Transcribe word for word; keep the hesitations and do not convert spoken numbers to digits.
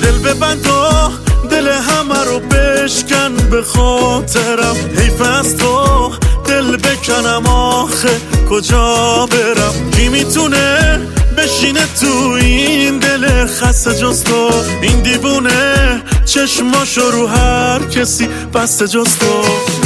دل ببند و دل همه رو بشکن به خاطرم. حیف از تو دل بکنم آخه کجا برم. کی میتونه بشینه تو این دل خسته جز تو؟ این دیوونه چشماشو رو هر کسی بسته جز تو.